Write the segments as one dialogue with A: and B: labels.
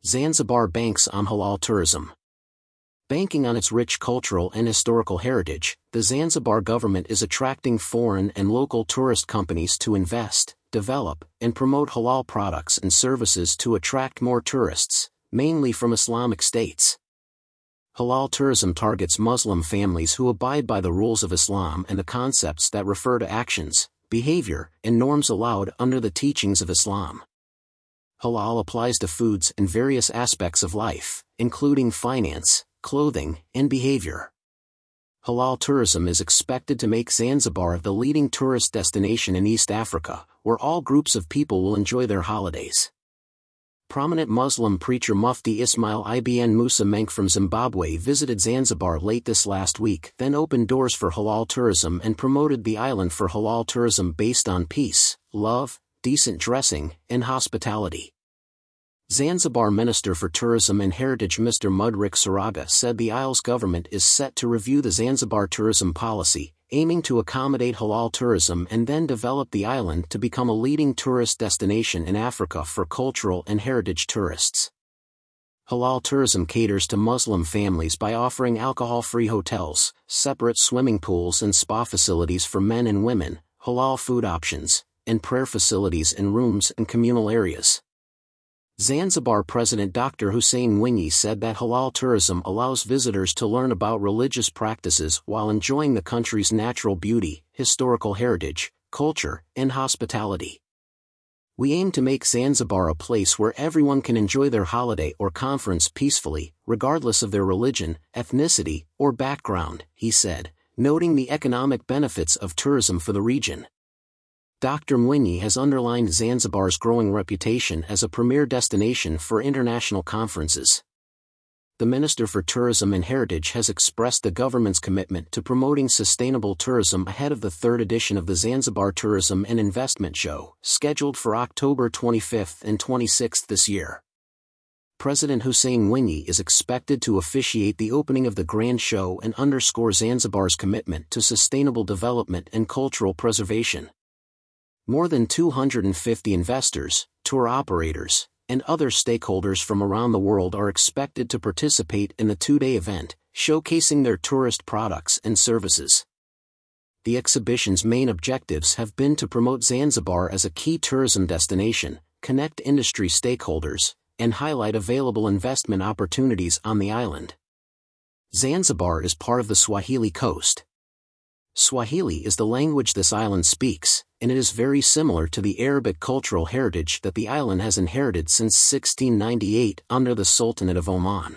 A: Zanzibar banks on halal tourism. Banking on its rich cultural and historical heritage, the Zanzibar government is attracting foreign and local tourist companies to invest, develop, and promote halal products and services to attract more tourists, mainly from Islamic states. Halal tourism targets Muslim families who abide by the rules of Islam and the concepts that refer to actions, behavior, and norms allowed under the teachings of Islam. Halal applies to foods and various aspects of life, including finance, clothing, and behavior. Halal tourism is expected to make Zanzibar the leading tourist destination in East Africa, where all groups of people will enjoy their holidays. Prominent Muslim preacher Mufti Ismail Ibn Musa Menk from Zimbabwe visited Zanzibar late this last week, then opened doors for halal tourism and promoted the island for halal tourism based on peace, love, decent dressing, and hospitality. Zanzibar Minister for Tourism and Heritage Mr. Mudrik Saraga said the Isle's government is set to review the Zanzibar tourism policy, aiming to accommodate halal tourism and then develop the island to become a leading tourist destination in Africa for cultural and heritage tourists. Halal tourism caters to Muslim families by offering alcohol-free hotels, separate swimming pools and spa facilities for men and women, halal food options, and prayer facilities in rooms and communal areas. Zanzibar President Dr. Hussein Mwinyi said that halal tourism allows visitors to learn about religious practices while enjoying the country's natural beauty, historical heritage, culture, and hospitality. We aim to make Zanzibar a place where everyone can enjoy their holiday or conference peacefully, regardless of their religion, ethnicity, or background, he said, noting the economic benefits of tourism for the region. Dr. Mwinyi has underlined Zanzibar's growing reputation as a premier destination for international conferences. The Minister for Tourism and Heritage has expressed the government's commitment to promoting sustainable tourism ahead of the third edition of the Zanzibar Tourism and Investment Show, scheduled for October 25 and 26 this year. President Hussein Mwinyi is expected to officiate the opening of the Grand Show and underscore Zanzibar's commitment to sustainable development and cultural preservation. More than 250 investors, tour operators, and other stakeholders from around the world are expected to participate in the two-day event, showcasing their tourist products and services. The exhibition's main objectives have been to promote Zanzibar as a key tourism destination, connect industry stakeholders, and highlight available investment opportunities on the island. Zanzibar is part of the Swahili coast. Swahili is the language this island speaks, and it is very similar to the Arabic cultural heritage that the island has inherited since 1698 under the Sultanate of Oman.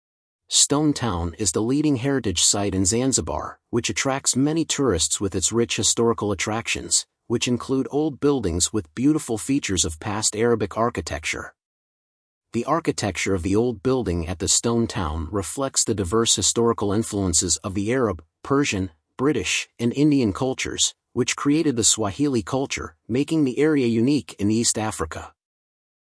A: Stone Town is the leading heritage site in Zanzibar, which attracts many tourists with its rich historical attractions, which include old buildings with beautiful features of past Arabic architecture. The architecture of the old building at the Stone Town reflects the diverse historical influences of the Arab, Persian, British, and Indian cultures, which created the Swahili culture, making the area unique in East Africa.